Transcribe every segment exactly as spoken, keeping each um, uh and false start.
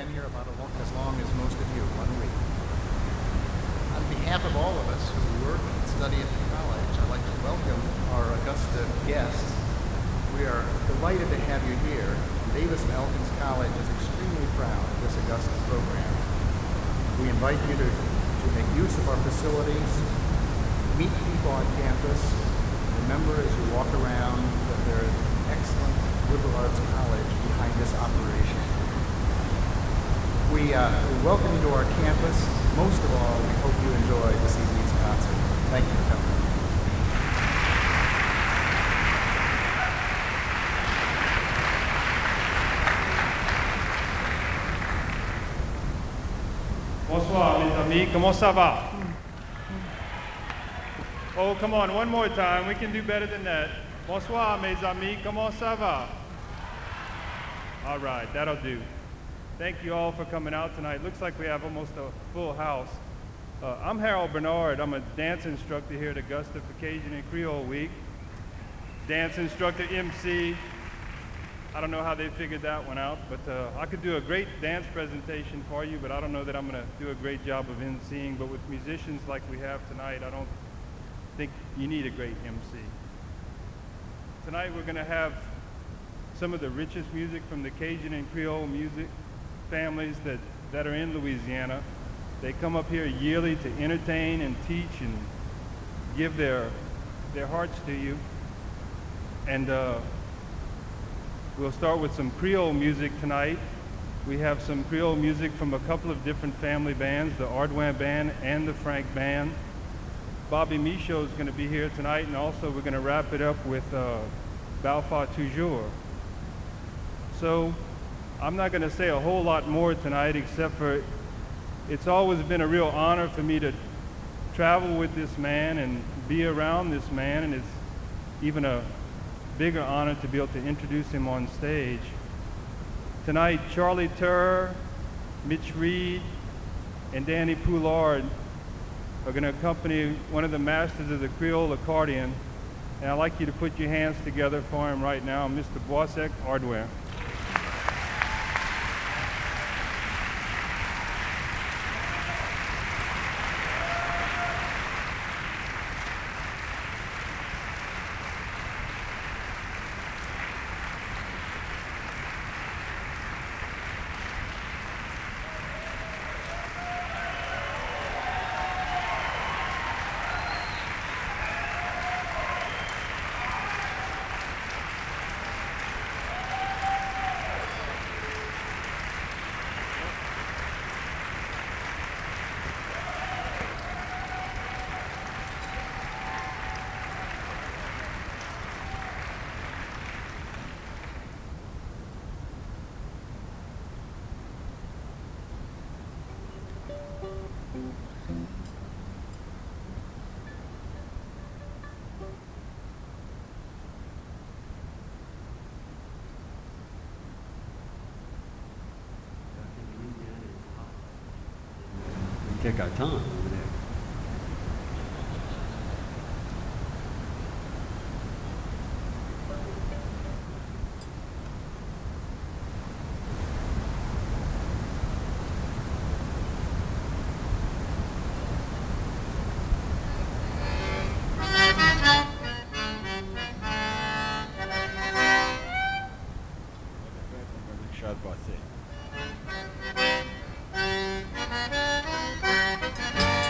been here about a long, as long as most of you, one week. On behalf of all of us who work and study at the college, I'd like to welcome our Augusta guests. We are delighted to have you here. Davis Elkins College is extremely proud of this Augusta program. We invite you to, to make use of our facilities, meet people on campus. Remember as you walk around that there is an excellent liberal arts college behind this operation. We, uh, we welcome you to our campus. Most of all, we hope you enjoy this evening's concert. Thank you for coming. Bonsoir, mes amis. Comment ça va? Oh, come on, one more time. We can do better than that. Bonsoir, mes amis. Comment ça va? All right, that'll do. Thank you all for coming out tonight. Looks like we have almost a full house. Uh, I'm Harold Bernard. I'm a dance instructor here at Augusta for Cajun and Creole Week. Dance instructor, M C. I don't know how they figured that one out, but uh, I could do a great dance presentation for you, but I don't know that I'm going to do a great job of emceeing. But with musicians like we have tonight, I don't think you need a great M C. Tonight we're going to have some of the richest music from the Cajun and Creole music families that, that are in Louisiana. They come up here yearly to entertain and teach and give their, their hearts to you. And uh, we'll start with some Creole music tonight. We have some Creole music from a couple of different family bands, the Ardouin Band and the Frank Band. Bobby Michaud is going to be here tonight, and also we're going to wrap it up with uh, Balfour Toujours. So I'm not going to say a whole lot more tonight, except for it's always been a real honor for me to travel with this man and be around this man, and it's even a bigger honor to be able to introduce him on stage. Tonight, Charlie Turr, Mitch Reed, and Danny Poulard are going to accompany one of the masters of the Creole accordion, and I'd like you to put your hands together for him right now, Mister Boisec Ardouin. Take our time over there. Richard Boisset.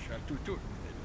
شال تو تو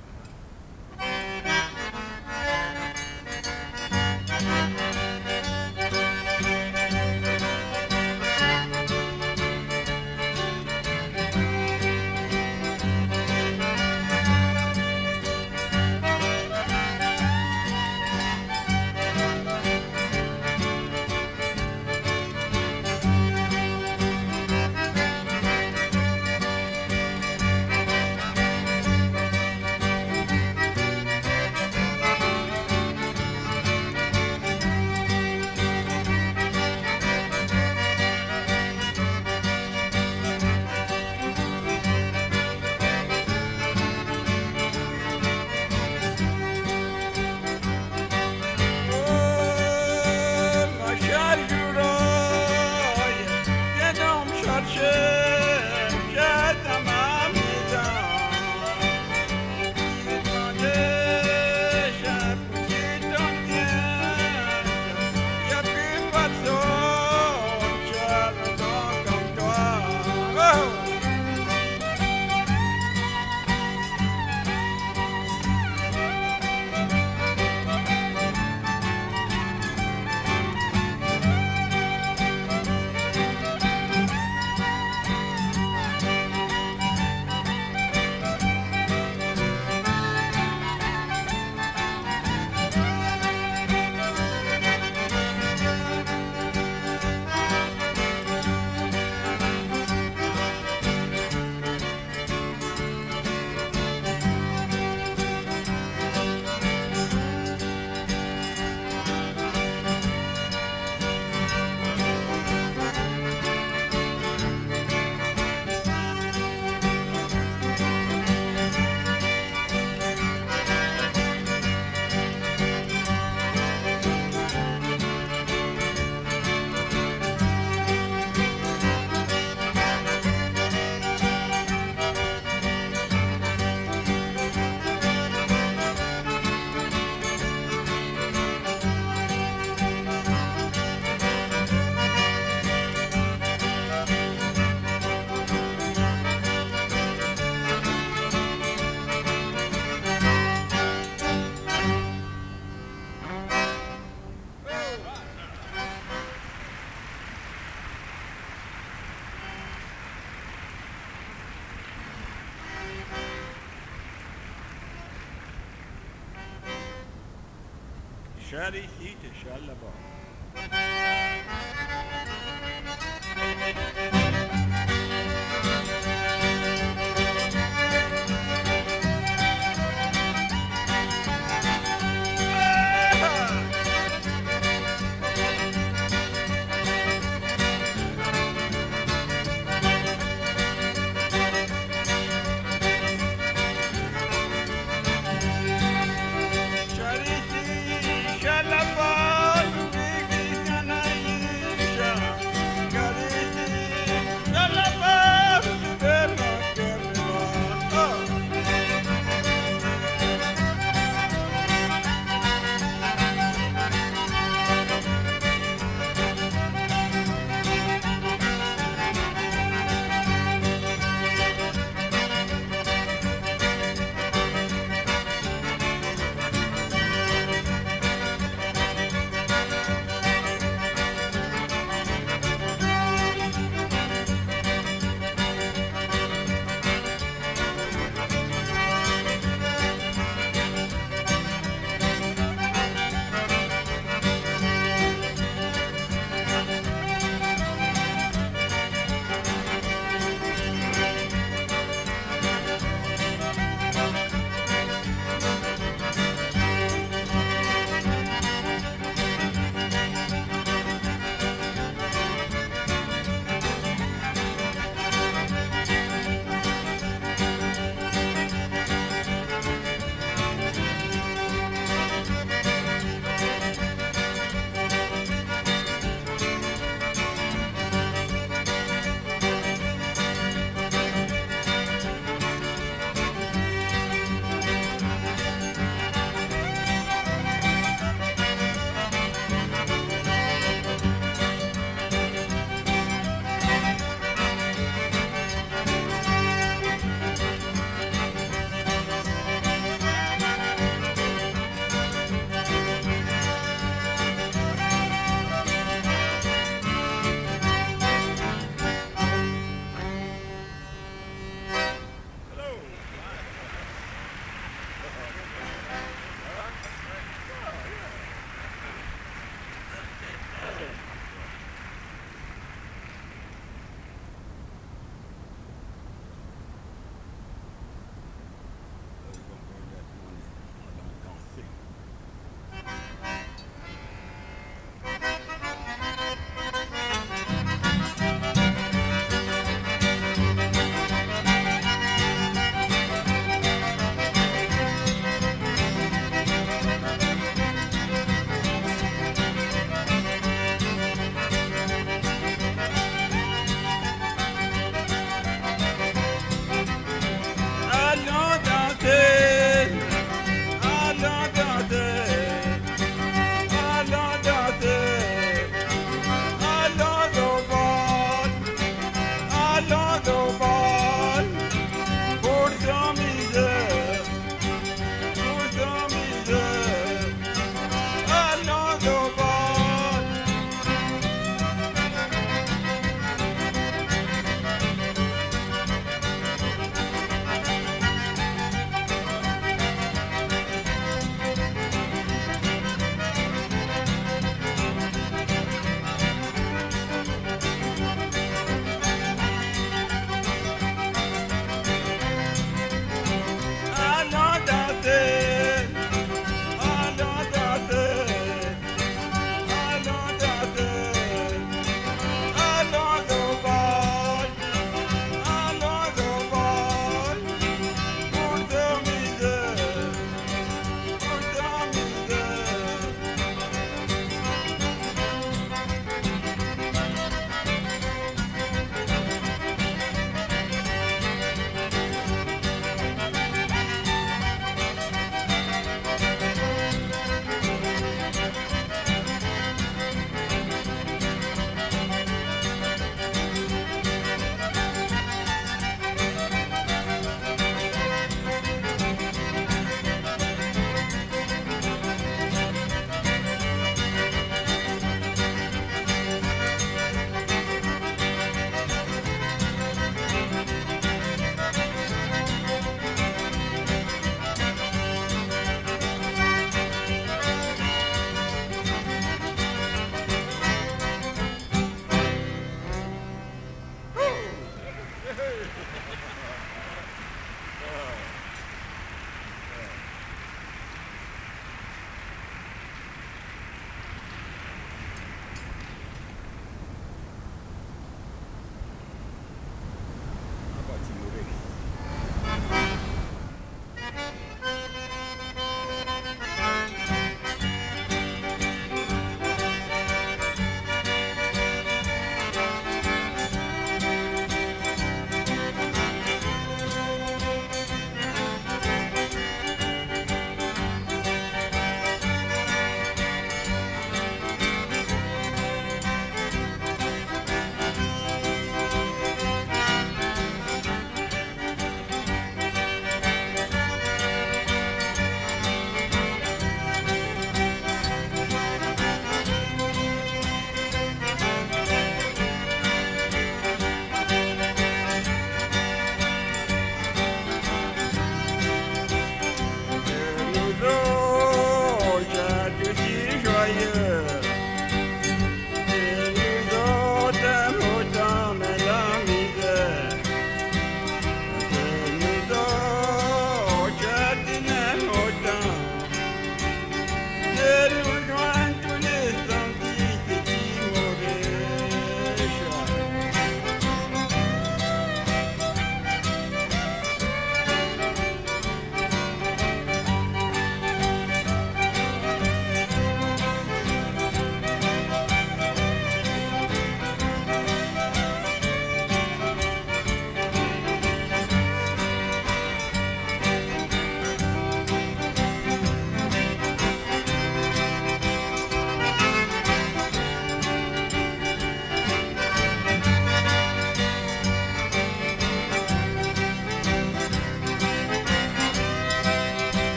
شاري سيت شالبا Shalabal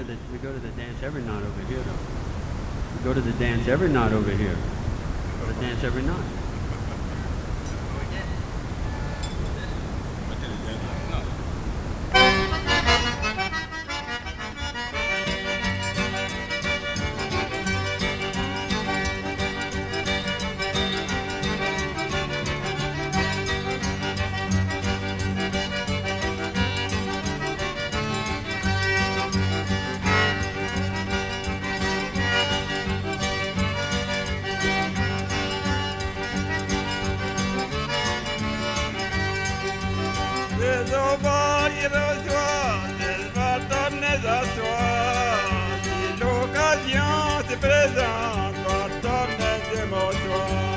to the we go to the dance every night over here though. We go to the dance every night over here. Go to dance every night. Des ovaries reçoit, des bâtonnets assoient. Si l'occasion se présente, bâtonnets de m'asseoir.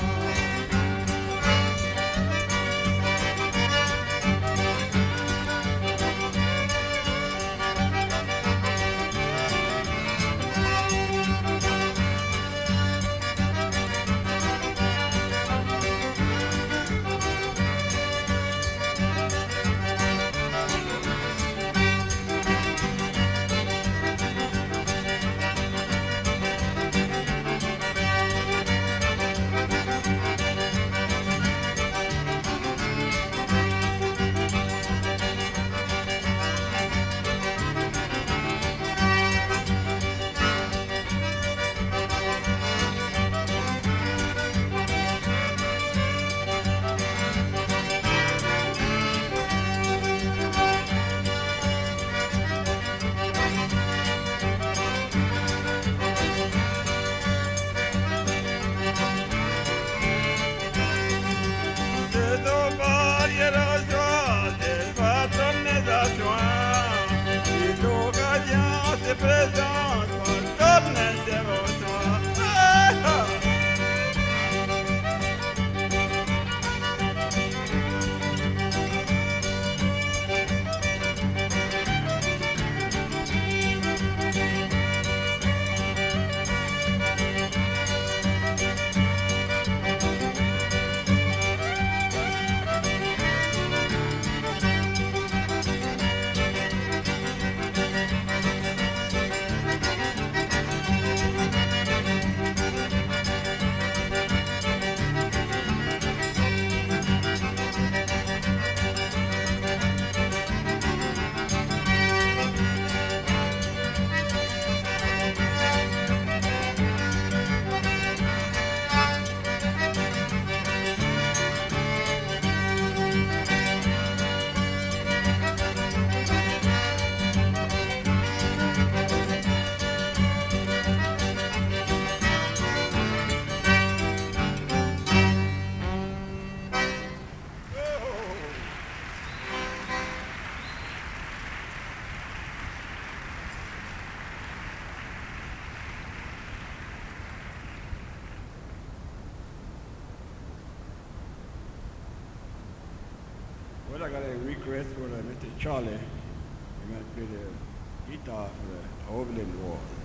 Présente, bâtonnets de m'asseoir. Well, I got a request for uh, Mister Charlie. He's going to play the guitar for the Overland Wall.